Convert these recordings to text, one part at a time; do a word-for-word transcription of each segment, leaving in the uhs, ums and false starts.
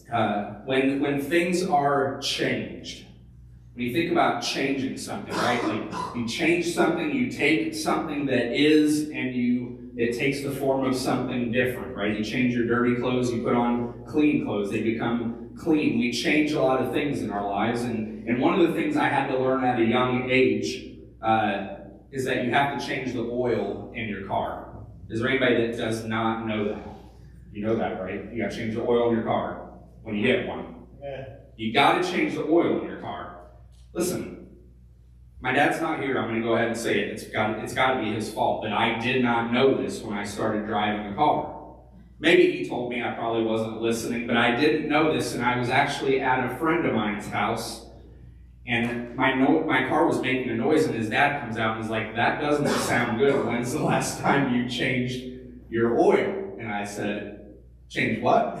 uh, when, when things are changed, when you think about changing something, right? Like you change something, you take something that is, and you it takes the form of something different, right? You change your dirty clothes, you put on clean clothes, they become clean. We change a lot of things in our lives, and, and one of the things I had to learn at a young age uh, is that you have to change the oil in your car. Is there anybody that does not know that? You know that, right? You got to change the oil in your car when you get one. Yeah. You got to change the oil in your car. Listen, my dad's not here. I'm going to go ahead and say it. It's got, it's got to be his fault. But I did not know this when I started driving the car. Maybe he told me, I probably wasn't listening, but I didn't know this, and I was actually at a friend of mine's house, and my no, my car was making a noise, and his dad comes out and is like, that doesn't sound good. When's the last time you changed your oil? And I said, change what?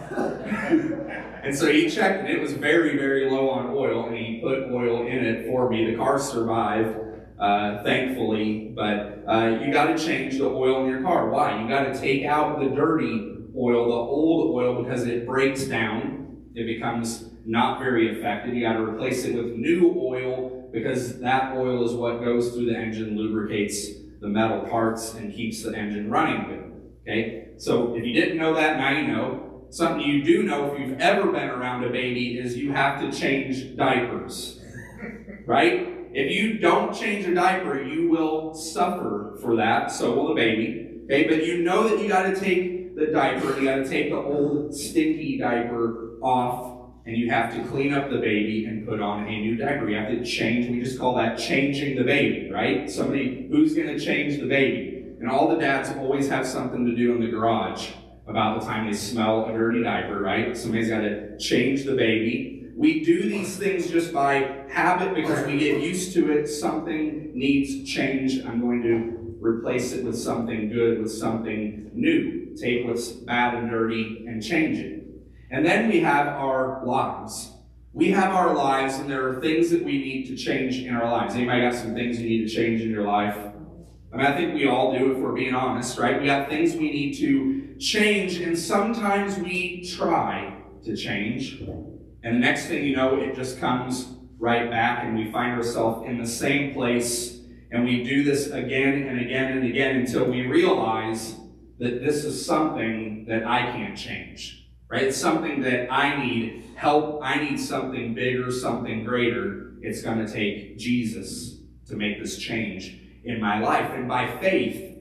And so he checked, and it was very, very low on oil, and he put oil in it for me. The car survived, uh, thankfully, but uh, you got to change the oil in your car. Why? You got to take out the dirty oil, the old oil, because it breaks down. It becomes not very effective. You got to replace it with new oil, because that oil is what goes through the engine, lubricates the metal parts, and keeps the engine running good. Okay? So if you didn't know that, now you know. Something you do know if you've ever been around a baby is you have to change diapers, right? If you don't change a diaper, you will suffer for that. So will the baby. Okay, but you know that you got to take the diaper, you got to take the old stinky diaper off, and you have to clean up the baby and put on a new diaper. You have to change. We just call that changing the baby, right? Somebody who's going to change the baby, and all the dads always have something to do in the garage about the time they smell a dirty diaper, right? Somebody's got to change the baby. We do these things just by habit because we get used to it. Something needs change. I'm going to replace it with something good, with something new. Take what's bad and dirty and change it. And then we have our lives. We have our lives, and there are things that we need to change in our lives. Anybody got some things you need to change in your life? I mean, I think we all do if we're being honest, right? We got things we need to change, and sometimes we try to change, and the next thing you know, it just comes right back, and we find ourselves in the same place, and we do this again and again and again until we realize that this is something that I can't change, right? It's something that I need help. I need something bigger, something greater. It's going to take Jesus to make this change in my life, and by faith,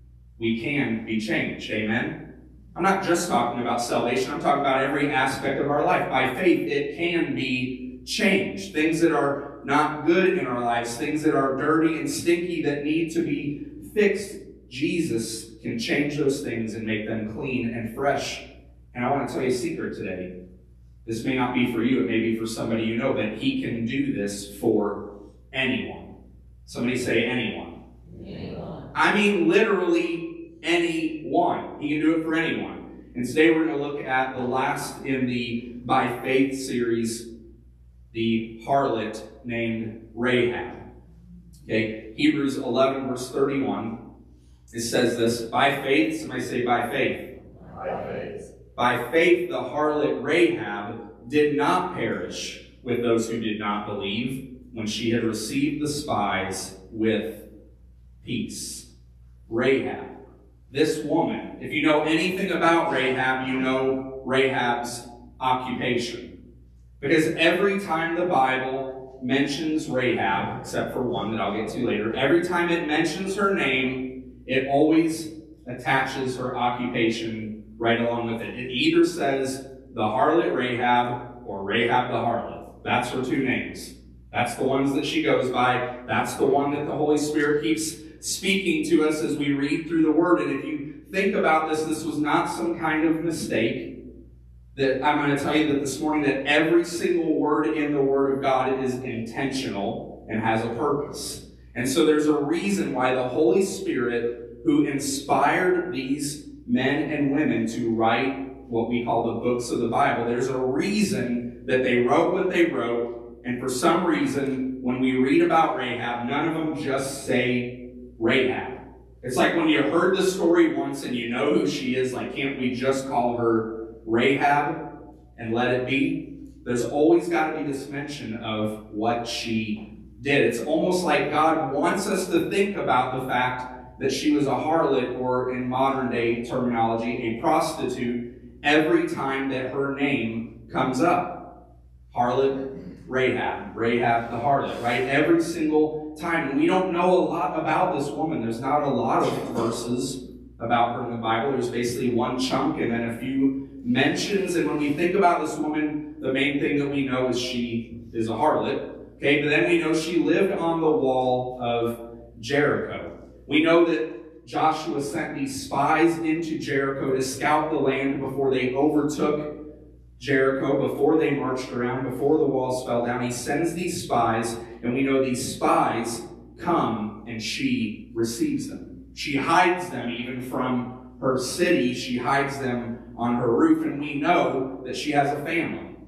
we can be changed. Amen? I'm not just talking about salvation. I'm talking about every aspect of our life. By faith, it can be changed. Things that are not good in our lives, things that are dirty and stinky that need to be fixed, Jesus can change those things and make them clean and fresh. And I want to tell you a secret today. This may not be for you. It may be for somebody you know, but he can do this for anyone. Somebody say anyone. Anyone. I mean literally anyone. He can do it for anyone. And today we're going to look at the last in the By Faith series, the harlot named Rahab. Okay, Hebrews eleven verse thirty-one. It says this, by faith, somebody say by faith. By faith. By faith the harlot Rahab did not perish with those who did not believe when she had received the spies with peace. Rahab. This woman, if you know anything about Rahab, you know Rahab's occupation. Because every time the Bible mentions Rahab, except for one that I'll get to later, every time it mentions her name, it always attaches her occupation right along with it. It either says the harlot Rahab or Rahab the harlot. That's her two names. That's the ones that she goes by. That's the one that the Holy Spirit keeps speaking to us as we read through the Word. And if you think about this, this was not some kind of mistake. That I'm going to tell you that this morning that every single word in the Word of God is intentional and has a purpose. And so there's a reason why the Holy Spirit, who inspired these men and women to write what we call the books of the Bible, there's a reason that they wrote what they wrote. And for some reason, when we read about Rahab, none of them just say Rahab. It's like when you heard the story once and you know who she is, like, can't we just call her Rahab? and let it be, there's always got to be this mention of what she did. It's almost like God wants us to think about the fact that she was a harlot, or in modern day terminology, a prostitute, every time that her name comes up. Harlot, Rahab, Rahab the harlot, right? Every single time. And we don't know a lot about this woman. There's not a lot of verses about her in the Bible. There's basically one chunk and then a few mentions. And when we think about this woman, the main thing that we know is she is a harlot. Okay, but then we know she lived on the wall of Jericho. We know that Joshua sent these spies into Jericho to scout the land before they overtook Jericho, before they marched around, before the walls fell down. He sends these spies, and we know these spies come and she receives them. She hides them even from her city. She hides them on her roof, and we know that she has a family.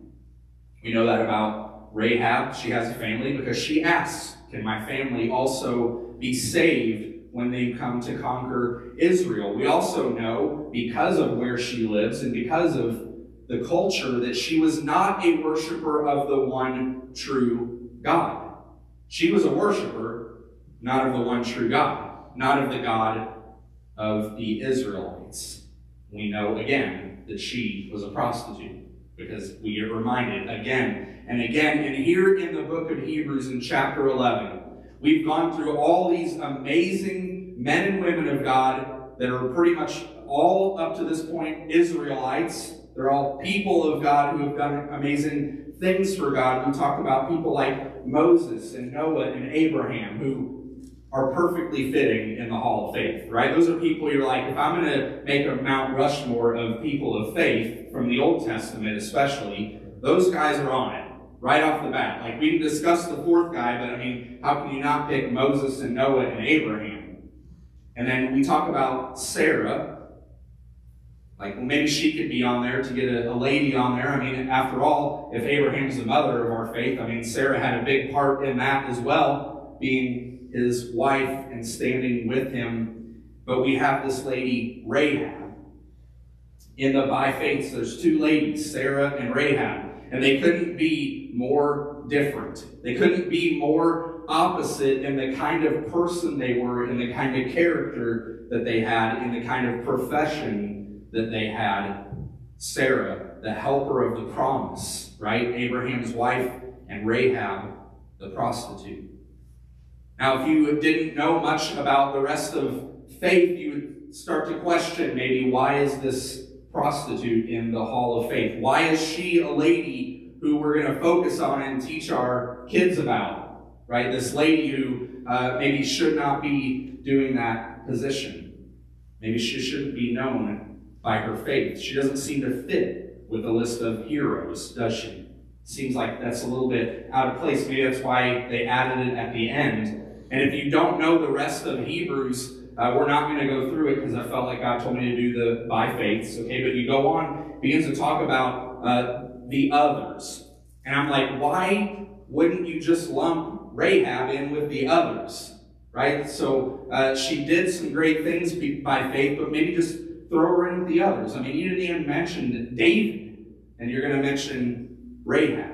We know that about Rahab. She has a family because she asks, can my family also be saved when they come to conquer Israel? We also know, because of where she lives and because of the culture, that she was not a worshiper of the one true God. She was a worshiper, not of the one true God, not of the God of the Israelites. We know again that she was a prostitute because we get reminded again and again. And here in the book of Hebrews in chapter eleven, we've gone through all these amazing men and women of God that are pretty much all up to this point Israelites. They're all people of God who have done amazing things for God. We talk about people like Moses and Noah and Abraham who are perfectly fitting in the Hall of Faith, right? Those are people you're like, if I'm going to make a Mount Rushmore of people of faith from the Old Testament especially, those guys are on it right off the bat. Like, we can discuss the fourth guy, but I mean, how can you not pick Moses and Noah and Abraham? And then we talk about Sarah. Like, well, maybe she could be on there to get a, a lady on there. I mean, after all, if Abraham's the mother of our faith, I mean, Sarah had a big part in that as well, being his wife and standing with him. But we have this lady, Rahab. In the by faiths, there's two ladies, Sarah and Rahab. And they couldn't be more different. They couldn't be more opposite in the kind of person they were, in the kind of character that they had, in the kind of profession that they had. Sarah, the helper of the promise, right? Abraham's wife, and Rahab, the prostitute. Now, if you didn't know much about the rest of faith, you would start to question maybe, why is this prostitute in the Hall of Faith? Why is she a lady who we're going to focus on and teach our kids about, right? This lady who uh, maybe should not be doing that position. Maybe she shouldn't be known by her faith. She doesn't seem to fit with the list of heroes, does she? Seems like that's a little bit out of place. Maybe that's why they added it at the end. And if you don't know the rest of Hebrews, uh, we're not going to go through it because I felt like God told me to do the by faiths, okay? But you go on, begins to talk about uh, the others. And I'm like, why wouldn't you just lump Rahab in with the others, right? So uh, she did some great things by faith, but maybe just throw her in with the others. I mean, you didn't even mention David, and you're going to mention Rahab.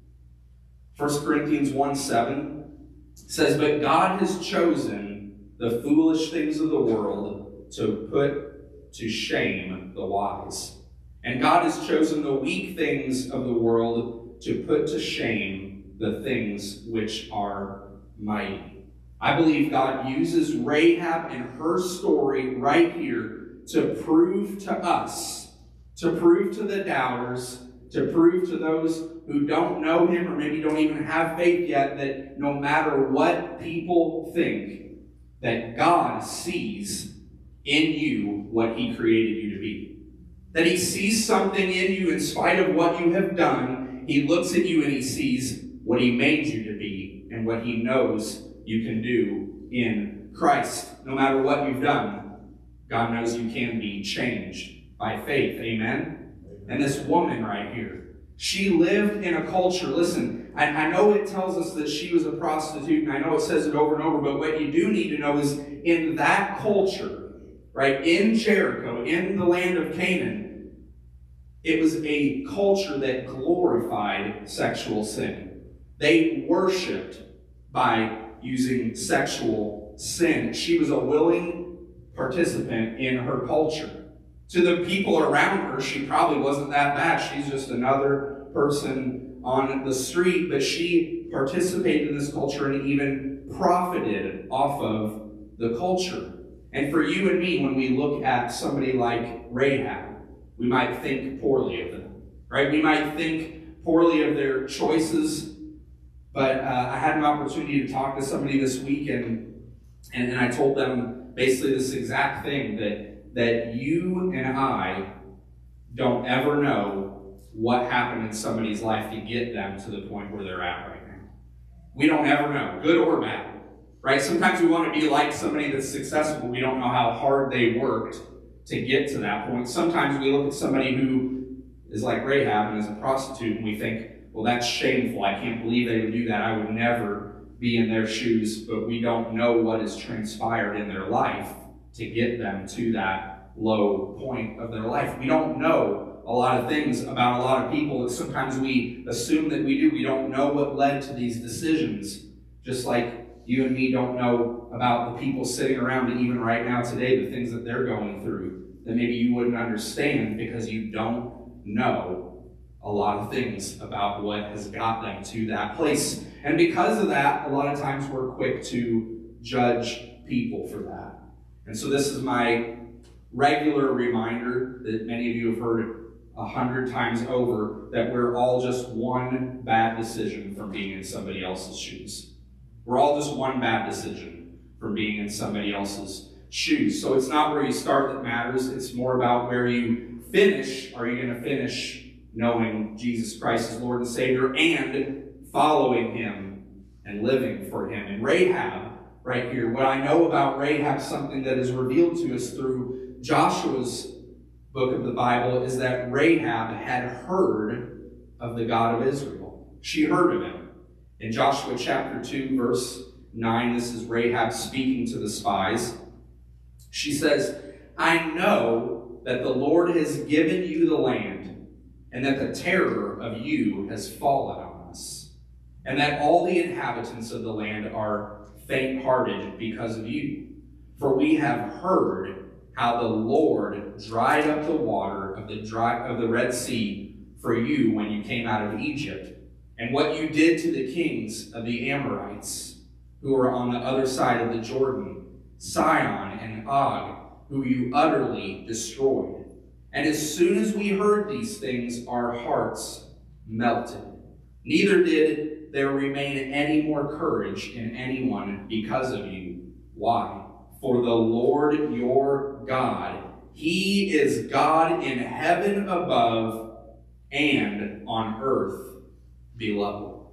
First Corinthians one seven says, but God has chosen the foolish things of the world to put to shame the wise. And God has chosen the weak things of the world to put to shame the things which are mighty. I believe God uses Rahab and her story right here to prove to us, to prove to the doubters, to prove to those who don't know him or maybe don't even have faith yet, that no matter what people think, that God sees in you what he created you to be. That he sees something in you in spite of what you have done. He looks at you and he sees what he made you to be and what he knows you can do in Christ. No matter what you've done, God knows you can be changed by faith. Amen? And this woman right here, she lived in a culture. Listen, I, I know it tells us that she was a prostitute, and I know it says it over and over, but what you do need to know is in that culture, right, in Jericho, in the land of Canaan, It was a culture that glorified sexual sin. They worshipped by using sexual sin. She was a willing participant in her culture. To the people around her, she probably wasn't that bad. She's just another person on the street, but she participated in this culture and even profited off of the culture. And for you and me, when we look at somebody like Rahab, we might think poorly of them, right? We might think poorly of their choices. But uh, I had an opportunity to talk to somebody this week, and, and, and I told them basically this exact thing, that, that you and I don't ever know what happened in somebody's life to get them to the point where they're at right now. We don't ever know, good or bad, right? Sometimes we want to be like somebody that's successful. We don't know how hard they worked to get to that point. Sometimes we look at somebody who is like Rahab and is a prostitute, and we think, well, that's shameful. I can't believe they would do that. I would never be in their shoes. But we don't know what has transpired in their life to get them to that low point of their life. We don't know a lot of things about a lot of people that sometimes we assume that we do. We don't know what led to these decisions. Just like you and me don't know about the people sitting around even right now today, the things that they're going through that maybe you wouldn't understand because you don't know a lot of things about what has got them to that place. And because of that, a lot of times we're quick to judge people for that. And so this is my regular reminder that many of you have heard a hundred times over, that we're all just one bad decision from being in somebody else's shoes. We're all just one bad decision from being in somebody else's shoes. So it's not where you start that matters. It's more about where you finish. Are you going to finish knowing Jesus Christ as Lord and Savior and following Him and living for Him? And Rahab, right here, what I know about Rahab, something that is revealed to us through Joshua's book of the Bible, is that Rahab had heard of the God of Israel. She heard of Him. In Joshua chapter two, verse nine, this is Rahab speaking to the spies. She says, I know that the Lord has given you the land, and that the terror of you has fallen on us, and that all the inhabitants of the land are faint-hearted because of you. For we have heard how the Lord dried up the water of the dry of the Red Sea for you when you came out of Egypt, and what you did to the kings of the Amorites who were on the other side of the Jordan, Sihon and Og, who you utterly destroyed. And as soon as we heard these things, our hearts melted. Neither did there remain any more courage in anyone because of you. Why? For the Lord your God, He is God in heaven above and on earth below.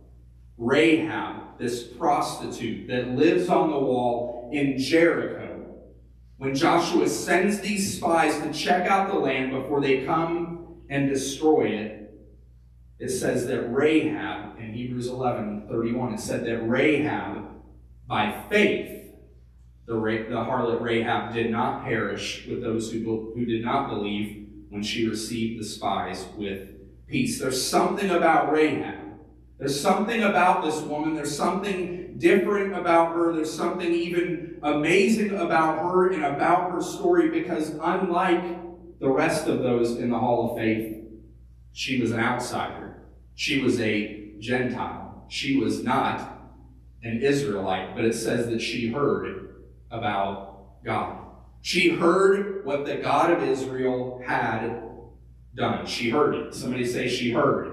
Rahab, this prostitute that lives on the wall in Jericho, when Joshua sends these spies to check out the land before they come and destroy it, it says that Rahab, in Hebrews eleven thirty-one, it said that Rahab, by faith, the, the harlot Rahab did not perish with those who, who did not believe when she received the spies with peace. There's something about Rahab. There's something about this woman. There's something different about her. There's something even amazing about her and about her story, because unlike the rest of those in the Hall of Faith, she was an outsider. She was a Gentile. She was not an Israelite, but it says that she heard about God. She heard what the God of Israel had done. She heard it. Somebody say she heard.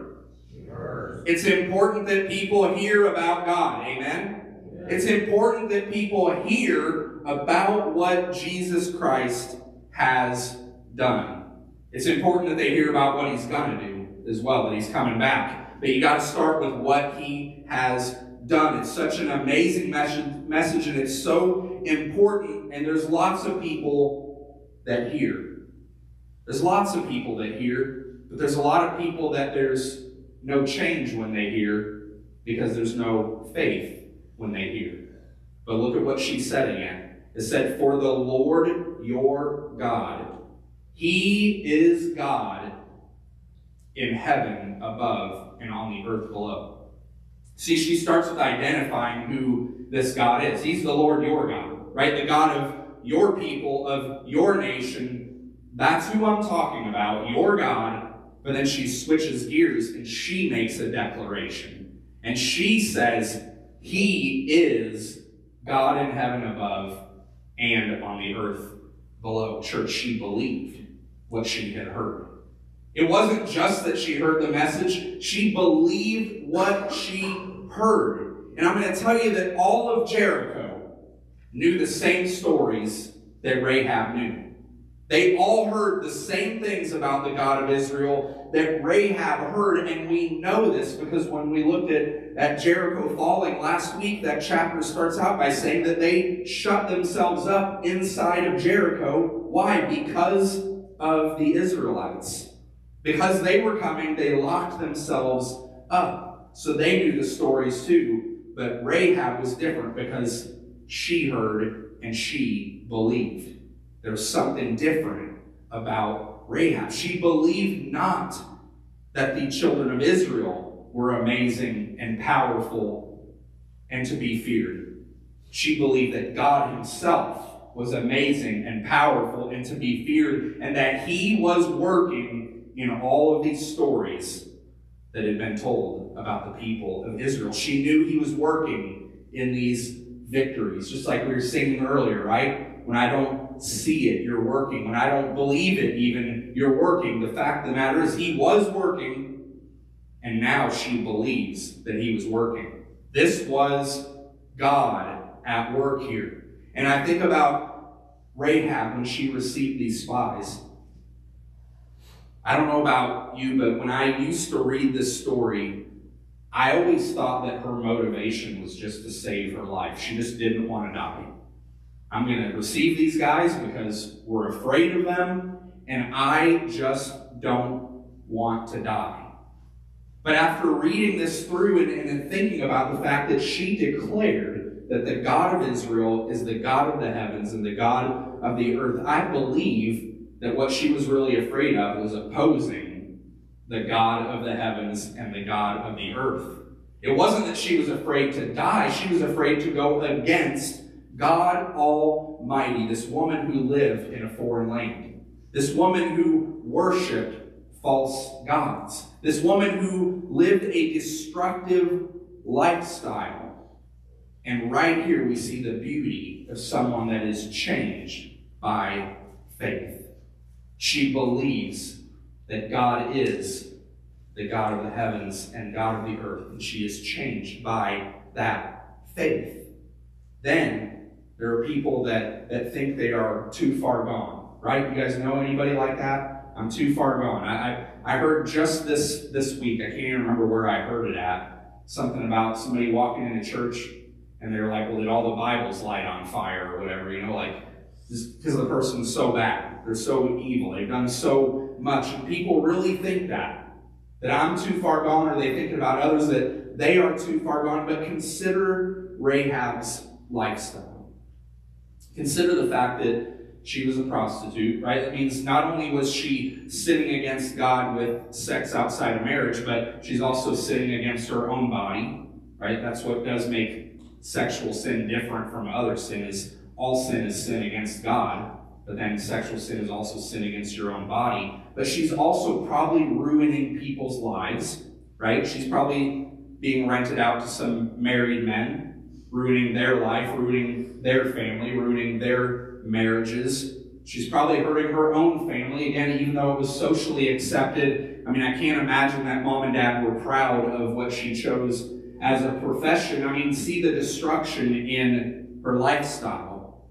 It's important that people hear about God. Amen? Yeah. It's important that people hear about what Jesus Christ has done. It's important that they hear about what He's going to do as well, that He's coming back. But you got to start with what He has done. It's such an amazing message, and it's so important, and there's lots of people that hear. There's lots of people that hear, but there's a lot of people that there's no change when they hear, because there's no faith when they hear. But look at what she said again. It said, for the Lord your God, He is God in heaven above and on the earth below. See, she starts with identifying who this God is. He's the Lord your God, right? The God of your people, of your nation. That's who I'm talking about, your God. But then she switches gears and she makes a declaration. And she says, He is God in heaven above and on the earth below. Church, she believed what she had heard. It wasn't just that she heard the message. She believed what she heard. And I'm going to tell you that all of Jericho knew the same stories that Rahab knew. They all heard the same things about the God of Israel that Rahab heard, and we know this because when we looked at, at Jericho falling last week, that chapter starts out by saying that they shut themselves up inside of Jericho. Why? Because of the Israelites. Because they were coming, they locked themselves up. So they knew the stories too, but Rahab was different because she heard and she believed. There was something different about Rahab. She believed not that the children of Israel were amazing and powerful and to be feared. She believed that God himself was amazing and powerful and to be feared, and that he was working in all of these stories that had been told about the people of Israel. She knew he was working in these victories, just like we were singing earlier, right? When I don't see it, you're working. When I don't believe it even, you're working. The fact of the matter is he was working, and now she believes that he was working. This was God at work here. And I think about Rahab when she received these spies. I don't know about you, but when I used to read this story, I always thought that her motivation was just to save her life. She just didn't want to die. I'm going to receive these guys because we're afraid of them, and I just don't want to die. But after reading this through and, and thinking about the fact that she declared that the God of Israel is the God of the heavens and the God of the earth, I believe that what she was really afraid of was opposing the God of the heavens and the God of the earth. It wasn't that she was afraid to die. She was afraid to go against God Almighty, this woman who lived in a foreign land, this woman who worshipped false gods, this woman who lived a destructive lifestyle. And right here we see the beauty of someone that is changed by faith. She believes that God is the God of the heavens and God of the earth, and she is changed by that faith. Then there are people that, that think they are too far gone, right? You guys know anybody like that? I'm too far gone. I, I, I heard just this, this week, I can't even remember where I heard it at, something about somebody walking into church and they're like, well, did all the Bibles light on fire or whatever, you know, like, just because the person's so bad. They're so evil. They've done so much. And people really think that, that I'm too far gone, or they think about others that they are too far gone. But consider Rahab's lifestyle. Consider the fact that she was a prostitute, right? That means not only was she sinning against God with sex outside of marriage, but she's also sinning against her own body, right? That's what does make sexual sin different from other sin, is all sin is sin against God, but then sexual sin is also sin against your own body. But she's also probably ruining people's lives, right? She's probably being rented out to some married men, ruining their life, ruining their family, ruining their marriages. She's probably hurting her own family, again, even though it was socially accepted. I mean, I can't imagine that mom and dad were proud of what she chose as a profession. I mean, see the destruction in her lifestyle.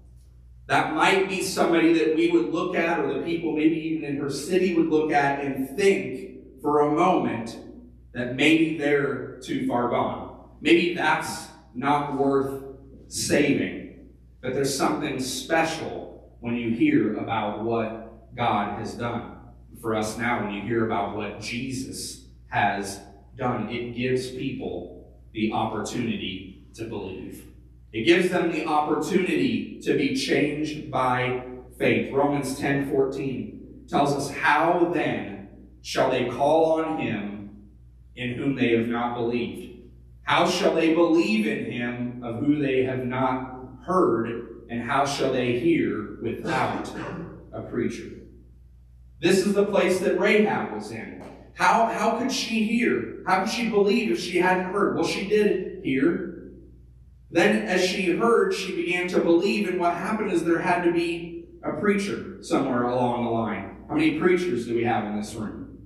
That might be somebody that we would look at, or the people maybe even in her city would look at and think for a moment that maybe they're too far gone. Maybe that's not worth saving. But there's something special when you hear about what God has done for us now, when you hear about what Jesus has done. It gives people the opportunity to believe. It gives them the opportunity to be changed by faith. Romans ten fourteen tells us, how then shall they call on him in whom they have not believed? How shall they believe in him of whom they have not heard? And how shall they hear without a preacher? This is the place that Rahab was in. How, how could she hear? How could she believe if she hadn't heard? Well, she did hear. Then as she heard, she began to believe, and what happened is there had to be a preacher somewhere along the line. How many preachers do we have in this room?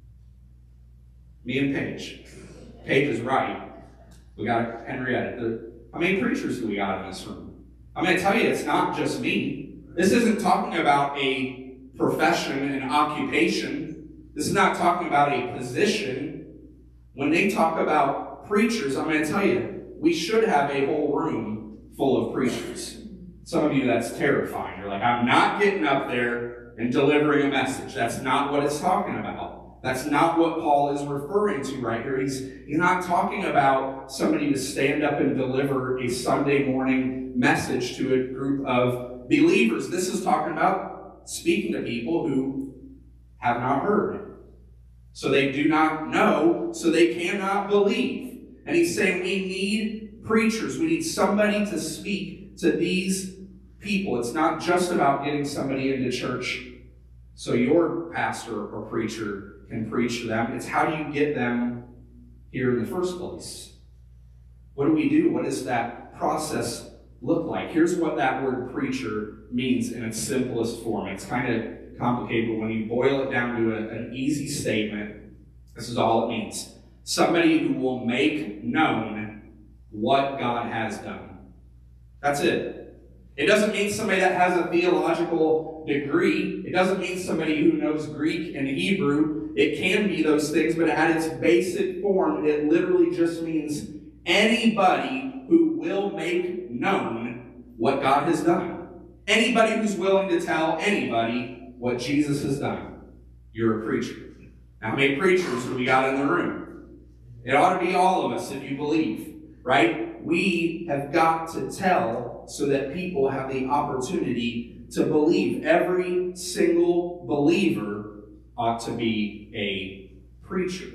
Me and Paige. Paige is right. We got Henrietta. How many preachers do we got in this room? I'm going to tell you, it's not just me. This isn't talking about a profession, an occupation. This is not talking about a position. When they talk about preachers, I'm going to tell you, we should have a whole room full of preachers. Some of you, that's terrifying. You're like, I'm not getting up there and delivering a message. That's not what it's talking about. That's not what Paul is referring to right here. He's, he's not talking about somebody to stand up and deliver a Sunday morning message to a group of believers. This is talking about speaking to people who have not heard. So they do not know, so they cannot believe. And he's saying we need preachers. We need somebody to speak to these people. It's not just about getting somebody into church so your pastor or preacher can preach to them. It's how do you get them here in the first place? What do we do? What does that process look like? Here's what that word preacher means in its simplest form. It's kind of complicated, but when you boil it down to a, an easy statement, this is all it means. Somebody who will make known what God has done. That's it. It doesn't mean somebody that has a theological degree. It doesn't mean somebody who knows Greek and Hebrew. It can be those things, but at its basic form, it literally just means anybody who will make known what God has done. Anybody who's willing to tell anybody what Jesus has done. You're a preacher. Now, how many preachers do we got in the room? It ought to be all of us if you believe, right? We have got to tell so that people have the opportunity to believe. Every single believer ought to be a preacher.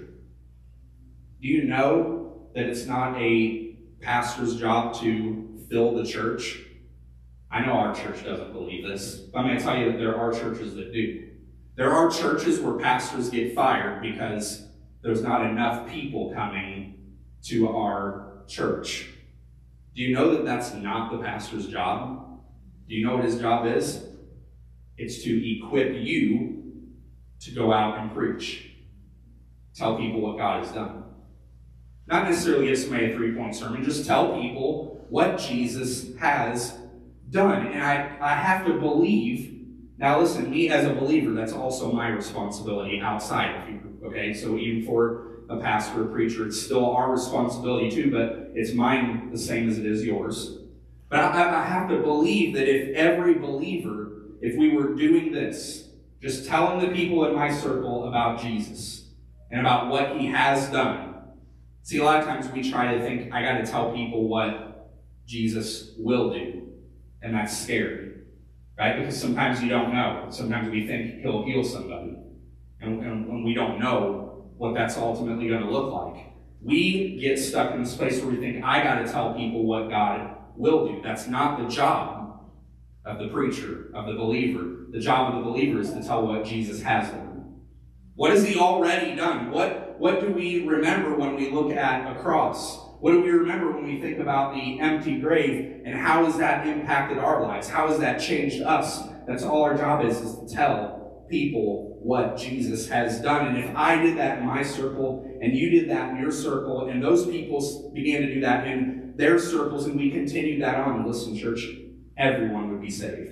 Do you know that it's not a pastor's job to fill the church? I know our church doesn't believe this, but I'm going to tell you that there are churches that do. There are churches where pastors get fired because there's not enough people coming to our church. Do you know that that's not the pastor's job? Do you know what his job is? It's to equip you to go out and preach. Tell people what God has done. Not necessarily give somebody a three-point sermon, just tell people what Jesus has done. And I, I have to believe, now listen, me as a believer, that's also my responsibility outside of you, okay? So even for a pastor or preacher, it's still our responsibility too, but it's mine the same as it is yours. But I, I have to believe that if every believer, if we were doing this, just telling the people in my circle about Jesus and about what he has done. See, a lot of times we try to think, I got to tell people what Jesus will do. And that's scary, right? Because sometimes you don't know. Sometimes we think he'll heal somebody. And, and, and we don't know what that's ultimately going to look like. We get stuck in this place where we think, I got to tell people what God will do. That's not the job of the preacher, of the believer. The job of the believer is to tell what Jesus has done. What has he already done? What, what do we remember when we look at a cross? What do we remember when we think about the empty grave, and how has that impacted our lives? How has that changed us? That's all our job is, is to tell people what Jesus has done. And if I did that in my circle, and you did that in your circle, and those people began to do that in their circles, and we continued that on, listen, church, everyone would be saved.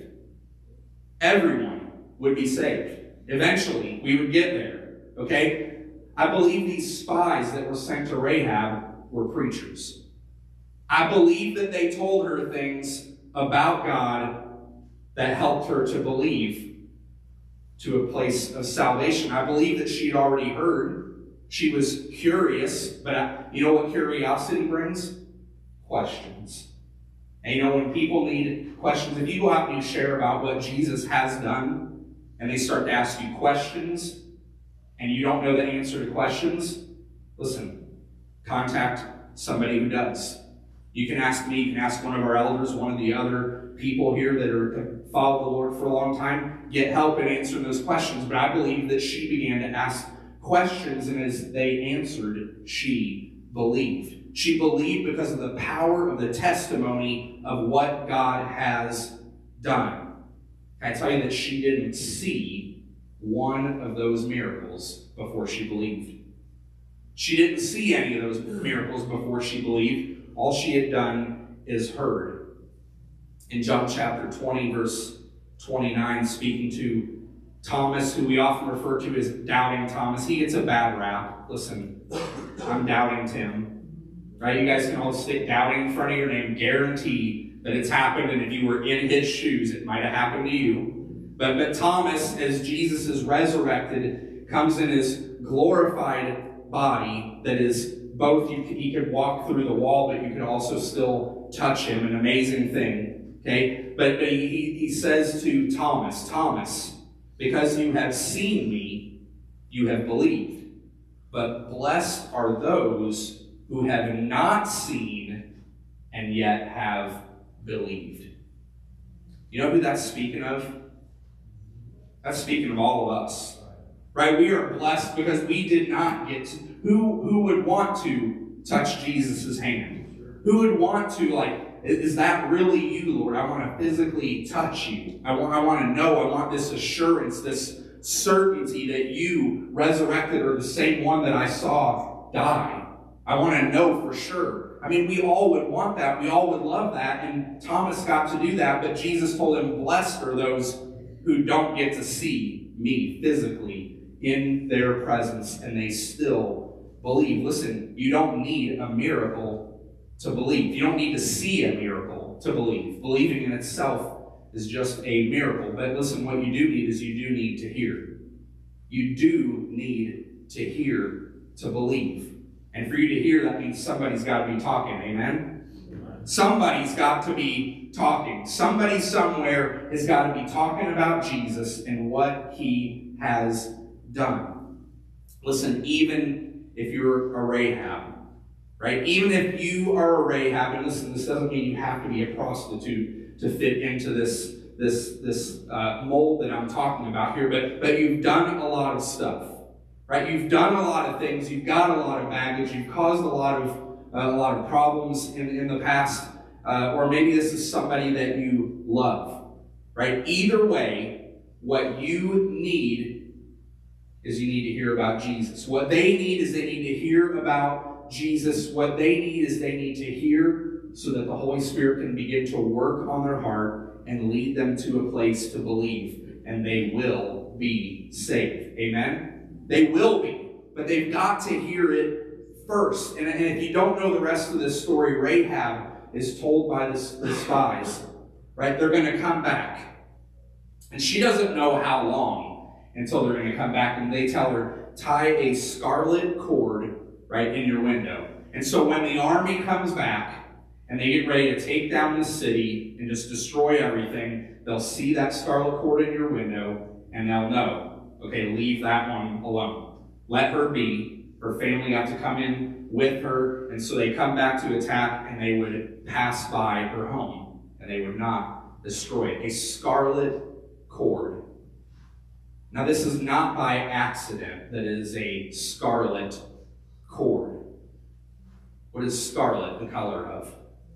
Everyone would be saved. Eventually, we would get there, okay? I believe these spies that were sent to Rahab were preachers. I believe that they told her things about God that helped her to believe to a place of salvation. I believe that she'd already heard. She was curious, but I, you know what curiosity brings? Questions. And you know, when people need questions, if you go out and you share about what Jesus has done, and they start to ask you questions, and you don't know the answer to questions, listen, contact somebody who does. You can ask me, you can ask one of our elders, one of the other people here that are followed the Lord for a long time, get help in answering those questions. But I believe that she began to ask questions, and as they answered, she believed. She believed because of the power of the testimony of what God has done. Can I tell you that she didn't see one of those miracles before she believed? She didn't see any of those miracles before she believed. All she had done is heard. In John chapter twenty, verse twenty-nine, speaking to Thomas, who we often refer to as Doubting Thomas, he gets a bad rap. Listen, I'm Doubting Tim. Right? You guys can all stick doubting in front of your name, guarantee that it's happened, and if you were in his shoes, it might have happened to you. But, but Thomas, as Jesus is resurrected, comes in his glorified body that is both, you could, he could walk through the wall, but you could also still touch him, an amazing thing. Okay? But, but he, he says to Thomas, Thomas, because you have seen me, you have believed. But blessed are those who have not seen and yet have believed. You know who that's speaking of? That's speaking of all of us. Right? We are blessed because we did not get to. Who, who would want to touch Jesus' hand? Who would want to, like, is that really you, Lord? I want to physically touch you. I want, I want to know. I want this assurance, this certainty that you resurrected are the same one that I saw die. I want to know for sure. I mean, we all would want that. We all would love that. And Thomas got to do that, but Jesus told him, blessed are those who don't get to see me physically in their presence, and they still believe. Listen, you don't need a miracle to believe. You don't need to see a miracle to believe. Believing in itself is just a miracle. But listen, what you do need is you do need to hear. You do need to hear to believe. And for you to hear, that means somebody's got to be talking. Amen? Somebody's got to be talking. Somebody somewhere has got to be talking about Jesus and what he has done. Listen, even if you're a Rahab, right? Even if you are a Rahab, and listen, this doesn't mean you have to be a prostitute to fit into this, this, this uh, mold that I'm talking about here, but, but you've done a lot of stuff, right? You've done a lot of things. You've got a lot of baggage. You've caused a lot of, uh, a lot of problems in, in the past, uh, or maybe this is somebody that you love, right? Either way, what you need is you need to hear about Jesus. What they need is they need to hear about Jesus. What they need is they need to hear so that the Holy Spirit can begin to work on their heart and lead them to a place to believe, and they will be saved. Amen? They will be, but they've got to hear it first. And, and if you don't know the rest of this story, Rahab is told by the, the spies, right, they're going to come back. And she doesn't know how long until they're going to come back, and they tell her, tie a scarlet cord right in your window. And so when the army comes back and they get ready to take down the city and just destroy everything, they'll see that scarlet cord in your window and they'll know, okay, leave that one alone. Let her be. Her family got to come in with her, and so they come back to attack, and they would pass by her home and they would not destroy it. A scarlet cord. Now, this is not by accident that it is a scarlet cord. What is scarlet the color of?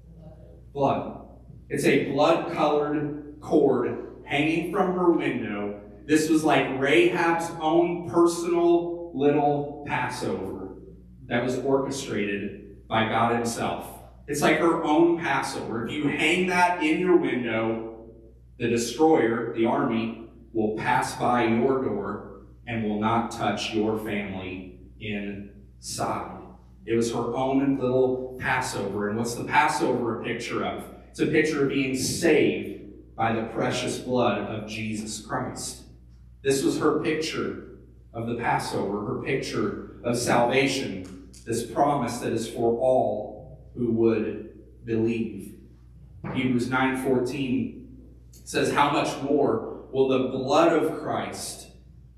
Blood. It's a blood-colored cord hanging from her window. This was like Rahab's own personal little Passover that was orchestrated by God himself. It's like her own Passover. If you hang that in your window, the destroyer, the army, will pass by your door and will not touch your family inside. It was her own little Passover. And what's the Passover a picture of? It's a picture of being saved by the precious blood of Jesus Christ. This was her picture of the Passover, her picture of salvation, this promise that is for all who would believe. Hebrews nine fourteen says, how much more will the blood of Christ,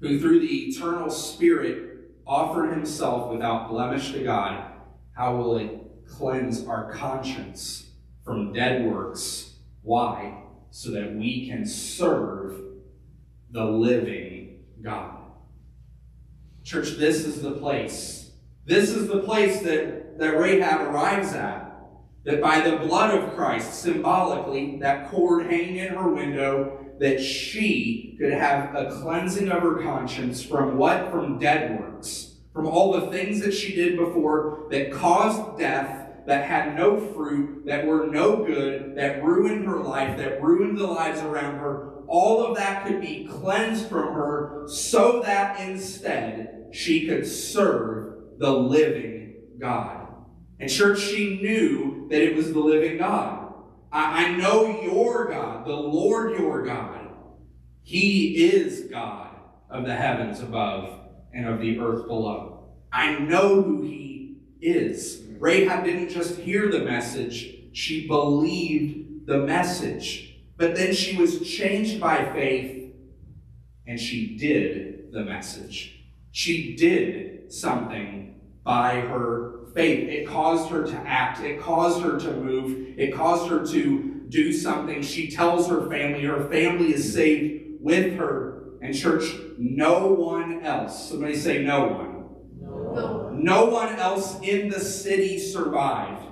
who through the eternal Spirit offered himself without blemish to God, how will it cleanse our conscience from dead works? Why? So that we can serve the living God. Church, this is the place. This is the place that, that Rahab arrives at. That by the blood of Christ, symbolically, that cord hanging in her window, that she could have a cleansing of her conscience from what? From dead works. From all the things that she did before that caused death, that had no fruit, that were no good, that ruined her life, that ruined the lives around her. All of that could be cleansed from her so that instead she could serve the living God. And church, she knew that it was the living God. I, I know your God, the Lord your God. He is God of the heavens above and of the earth below. I know who he is. Rahab didn't just hear the message, she believed the message. But then she was changed by faith, and she did the message. She did something by her faith. It caused her to act. It caused her to move. It caused her to do something. She tells her family. Her family is saved with her. And church, no one else. Somebody say no one. No. No one else in the city survived.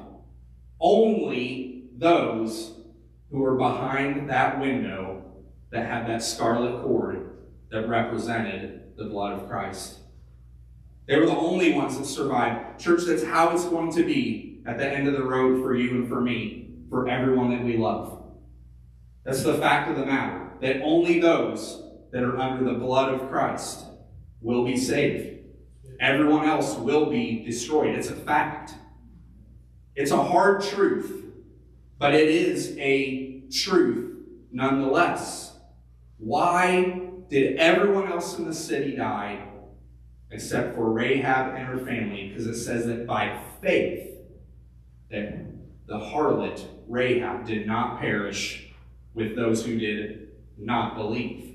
Only those who were behind that window that had that scarlet cord that represented the blood of Christ. They were the only ones that survived. Church, that's how it's going to be at the end of the road for you and for me, for everyone that we love. That's the fact of the matter, that only those that are under the blood of Christ will be saved. Everyone else will be destroyed. It's a fact. It's a hard truth, but it is a truth nonetheless. Why did everyone else in the city die except for Rahab and her family? Because it says that by faith, that the harlot Rahab did not perish with those who did not believe.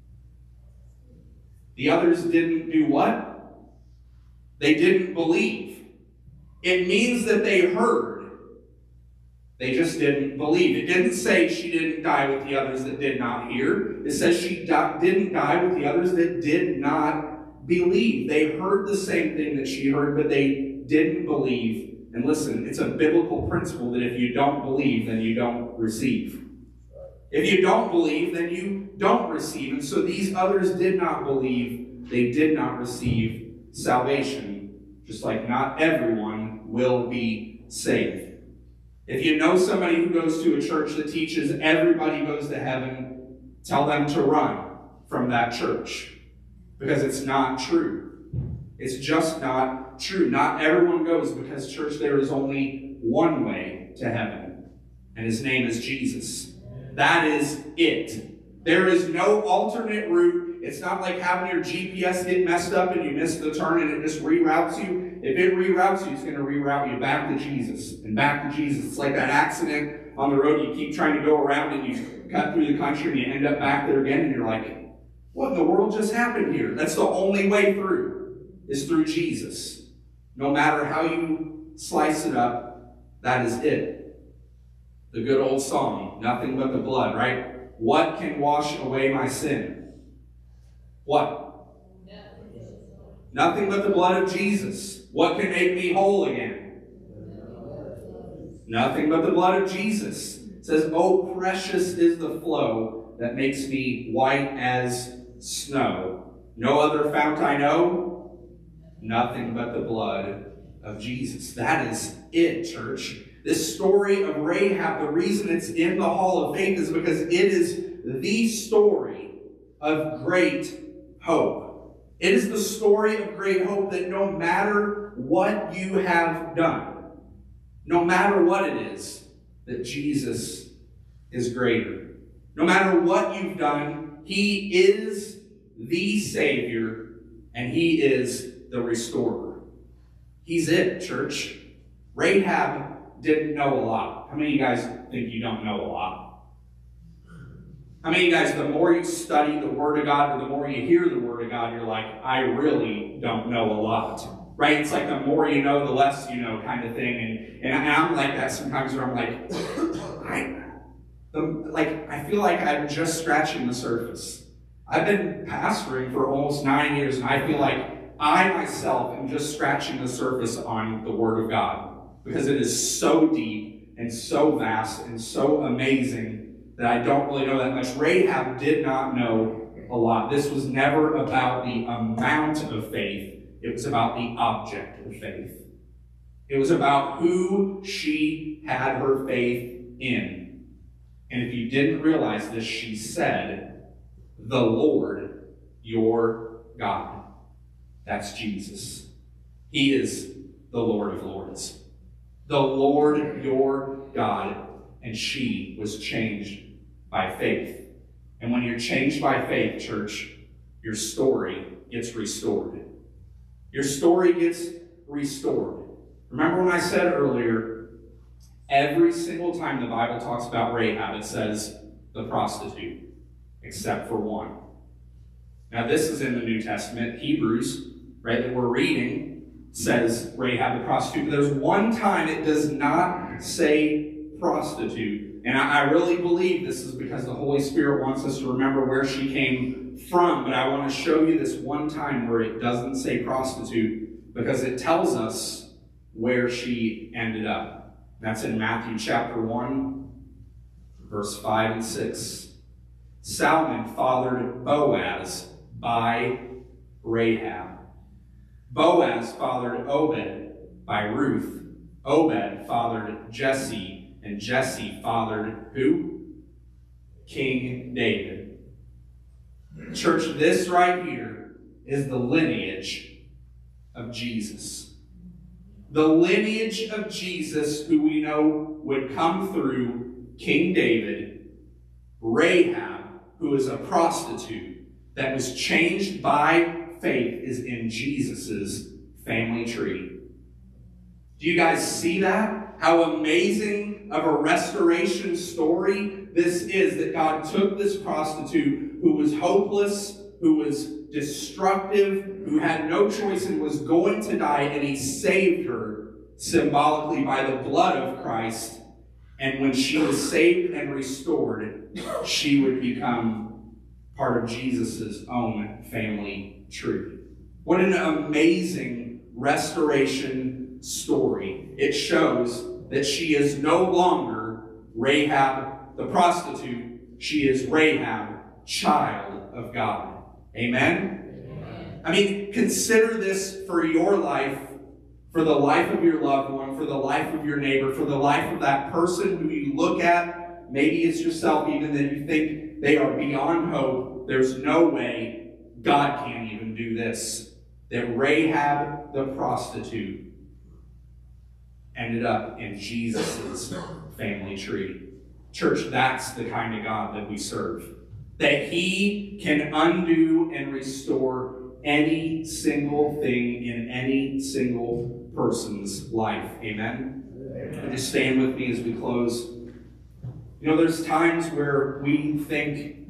The others didn't do what? They didn't believe. It means that they heard. They just didn't believe. It didn't say she didn't die with the others that did not hear. It says she di- didn't die with the others that did not believe. They heard the same thing that she heard, but they didn't believe. And listen, it's a biblical principle that if you don't believe, then you don't receive. If you don't believe, then you don't receive. And so these others did not believe. They did not receive salvation, just like not everyone will be saved. If you know somebody who goes to a church that teaches everybody goes to heaven, tell them to run from that church, because it's not true. It's just not true. Not everyone goes, because, church, there is only one way to heaven, and his name is Jesus. That is it. There is no alternate route. It's not like having your G P S get messed up and you miss the turn and it just reroutes you. If it reroutes you, it's going to reroute you back to Jesus and back to Jesus. It's like that accident on the road. You keep trying to go around and you cut through the country and you end up back there again and you're like, what in the world just happened here? That's the only way through, is through Jesus. No matter how you slice it up, that is it. The good old song, nothing but the blood, right? What can wash away my sin? What? Nothing but the blood of Jesus. What can make me whole again? Nothing but the blood of Jesus. It says, oh, precious is the flow that makes me white as snow. No other fount I know. Nothing but the blood of Jesus. That is it, church. This story of Rahab, the reason it's in the Hall of Faith is because it is the story of great hope. It is the story of great hope that no matter what you have done, no matter what it is, that Jesus is greater. No matter what you've done, he is the Savior and he is the restorer. He's it, church. Rahab didn't know a lot. How many of you guys think you don't know a lot? How many of you guys, the more you study the Word of God or the more you hear the Word of God, you're like, I really don't know a lot. Right? It's like the more you know, the less you know kind of thing. And, and I'm like that sometimes where I'm like, I, the, like, I feel like I'm just scratching the surface. I've been pastoring for almost nine years, and I feel like I myself am just scratching the surface on the Word of God. Because it is so deep and so vast and so amazing that I don't really know that much. Rahab did not know a lot. This was never about the amount of faith. It was about the object of faith. It was about who she had her faith in. And if you didn't realize this, she said, the Lord your God. That's Jesus. He is the Lord of Lords. The Lord your God. And she was changed by faith. And when you're changed by faith, church, your story gets restored. Your story gets restored. Remember when I said earlier, every single time the Bible talks about Rahab, it says the prostitute, except for one. Now this is in the New Testament. Hebrews, right, that we're reading, says Rahab the prostitute. But there's one time it does not say prostitute. And I, I really believe this is because the Holy Spirit wants us to remember where she came from, but I want to show you this one time where it doesn't say prostitute because it tells us where she ended up. That's in Matthew chapter one, verse five and six. Salmon fathered Boaz by Rahab. Boaz fathered Obed by Ruth. Obed fathered Jesse, and Jesse fathered who? King David. Church, this right here is the lineage of Jesus. The lineage of Jesus, who we know would come through King David, Rahab, who is a prostitute that was changed by faith, is in Jesus' family tree. Do you guys see that? How amazing of a restoration story this is, that God took this prostitute who was hopeless, who was destructive, who had no choice and was going to die, and he saved her symbolically by the blood of Christ. And when she was saved and restored, she would become part of Jesus' own family tree. What an amazing restoration story. It shows that she is no longer Rahab the prostitute. She is Rahab, child of God. Amen? Amen? I mean, consider this for your life, for the life of your loved one, for the life of your neighbor, for the life of that person who you look at, maybe it's yourself even, that you think they are beyond hope. There's no way God can't even do this. That Rahab the prostitute ended up in Jesus' family tree. Church, that's the kind of God that we serve. That He can undo and restore any single thing in any single person's life. Amen? Amen. Just stand with me as we close. You know, there's times where we think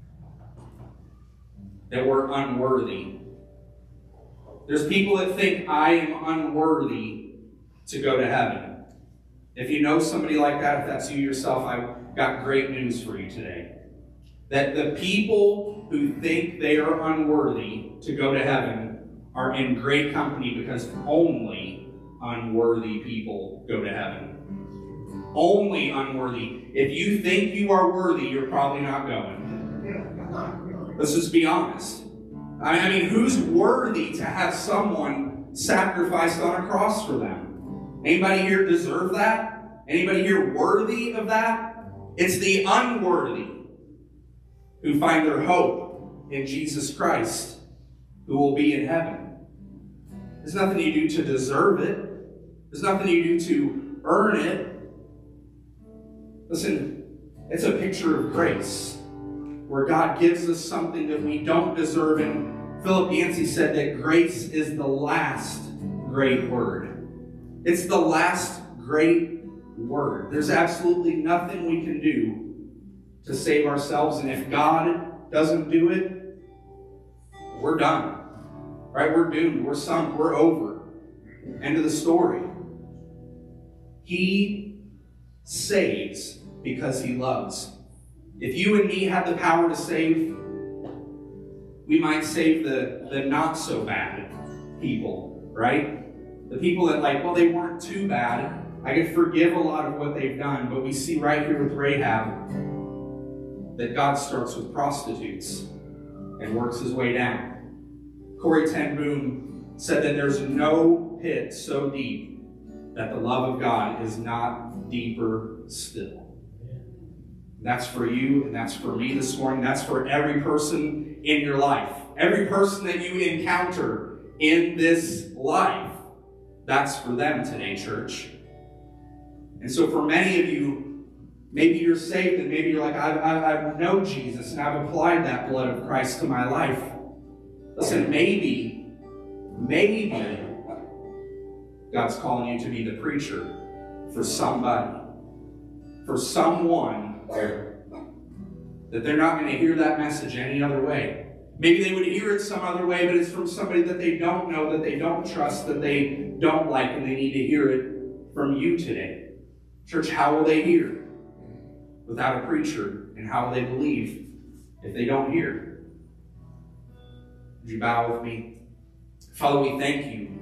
that we're unworthy. There's people that think, I am unworthy to go to heaven. If you know somebody like that, if that's you yourself, I've got great news for you today. That the people who think they are unworthy to go to heaven are in great company, because only unworthy people go to heaven. Only unworthy. If you think you are worthy, you're probably not going. Let's just be honest. I mean, who's worthy to have someone sacrificed on a cross for them? Anybody here deserve that? Anybody here worthy of that? It's the unworthy who find their hope in Jesus Christ, who will be in heaven. There's nothing you do to deserve it. There's nothing you do to earn it. Listen, it's a picture of grace, where God gives us something that we don't deserve. And Philip Yancey said that grace is the last great word. It's the last great word. There's absolutely nothing we can do to save ourselves. And if God doesn't do it, we're done. Right? We're doomed. We're sunk. We're over. End of the story. He saves because he loves. If you and me had the power to save, we might save the, the not so bad people, right? The people that like, well, they weren't too bad. I could forgive a lot of what they've done, but we see right here with Rahab that God starts with prostitutes and works his way down. Corrie ten Boom said that there's no pit so deep that the love of God is not deeper still. That's for you, and that's for me this morning. That's for every person in your life. Every person that you encounter in this life, that's for them today, church. And so for many of you, maybe you're saved and maybe you're like, I, I, I know Jesus and I've applied that blood of Christ to my life. Listen, maybe, maybe God's calling you to be the preacher for somebody, for someone that they're not going to hear that message any other way. Maybe they would hear it some other way, but it's from somebody that they don't know, that they don't trust, that they don't like, and they need to hear it from you today. Church, how will they hear without a preacher? And how will they believe if they don't hear? Would you bow with me? Father, we thank you.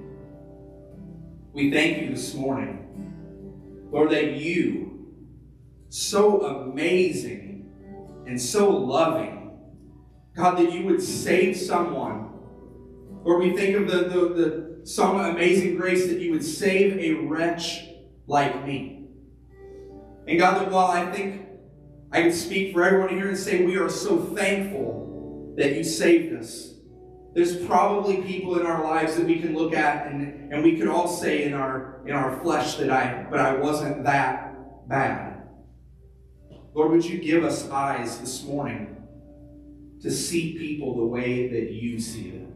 We thank you this morning, Lord, that you, so amazing and so loving, God, that you would save someone. Lord, we think of the, the, the some amazing grace that you would save a wretch like me. And God, that while I think I can speak for everyone here and say we are so thankful that you saved us, there's probably people in our lives that we can look at and, and we could all say in our in our flesh that I, but I wasn't that bad. Lord, would you give us eyes this morning to see people the way that you see them?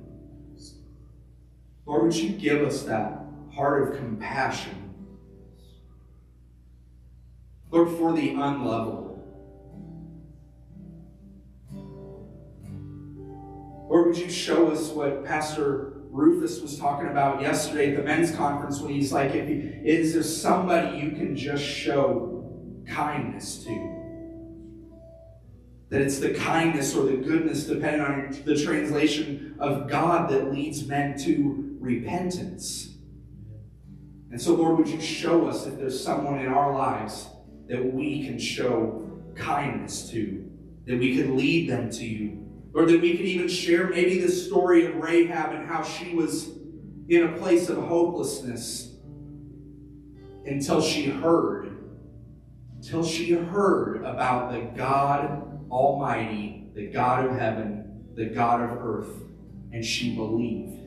Lord, would you give us that heart of compassion? Lord, for the unlovable. Lord, would you show us what Pastor Rufus was talking about yesterday at the men's conference when he's like, if you, is there somebody you can just show kindness to? That it's the kindness or the goodness, depending on the translation of God, that leads men to repentance. And so, Lord, would you show us if there's someone in our lives that we can show kindness to, that we can lead them to you, or that we can even share maybe the story of Rahab and how she was in a place of hopelessness until she heard, until she heard about the God Almighty, the God of heaven, the God of earth, and she believed.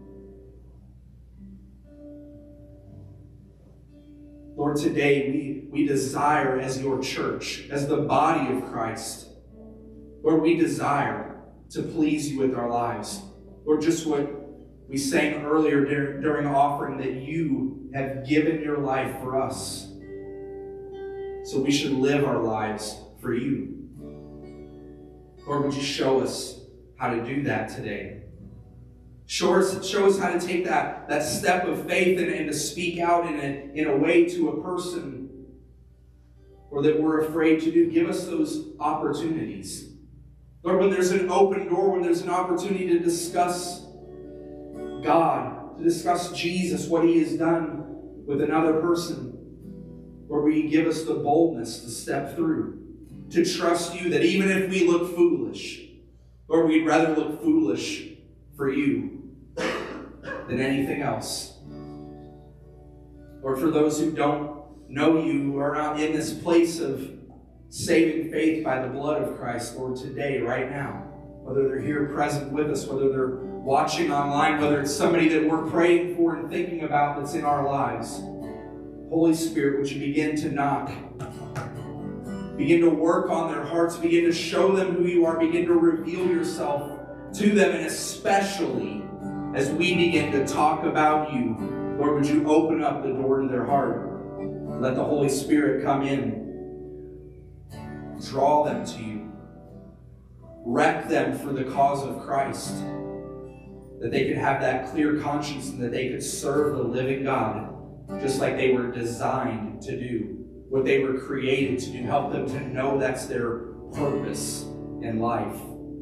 Lord, today we, we desire as your church, as the body of Christ, Lord, we desire to please you with our lives. Lord, just what we sang earlier dur- during offering, that you have given your life for us. So we should live our lives for you. Lord, would you show us how to do that today? Show us, show us how to take that, that step of faith and, and to speak out in a, in a way to a person or that we're afraid to do. Give us those opportunities. Lord, when there's an open door, when there's an opportunity to discuss God, to discuss Jesus, what he has done with another person, Lord, will you give us the boldness to step through, to trust you that even if we look foolish, Lord, we'd rather look foolish for you than anything else. Lord, for those who don't know you, who are not in this place of saving faith by the blood of Christ, Lord, today, right now, whether they're here present with us, whether they're watching online, whether it's somebody that we're praying for and thinking about that's in our lives, Holy Spirit, would you begin to knock, begin to work on their hearts, begin to show them who you are, begin to reveal yourself to them, and especially as we begin to talk about you, Lord, would you open up the door to their heart? Let the Holy Spirit come in. Draw them to you. Wreck them for the cause of Christ. That they could have that clear conscience and that they could serve the living God just like they were designed to do, what they were created to do. Help them to know that's their purpose in life.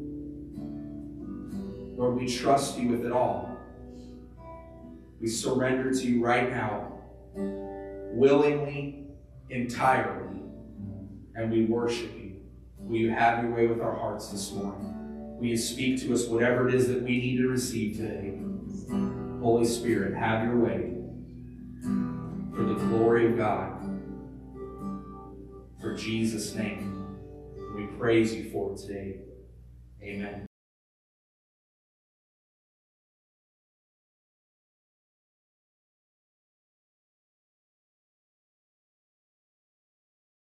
Lord, we trust you with it all. We surrender to you right now, willingly, entirely, and we worship you. Will you have your way with our hearts this morning? Will you speak to us whatever it is that we need to receive today? Holy Spirit, have your way for the glory of God. For Jesus' name, we praise you for it today. Amen.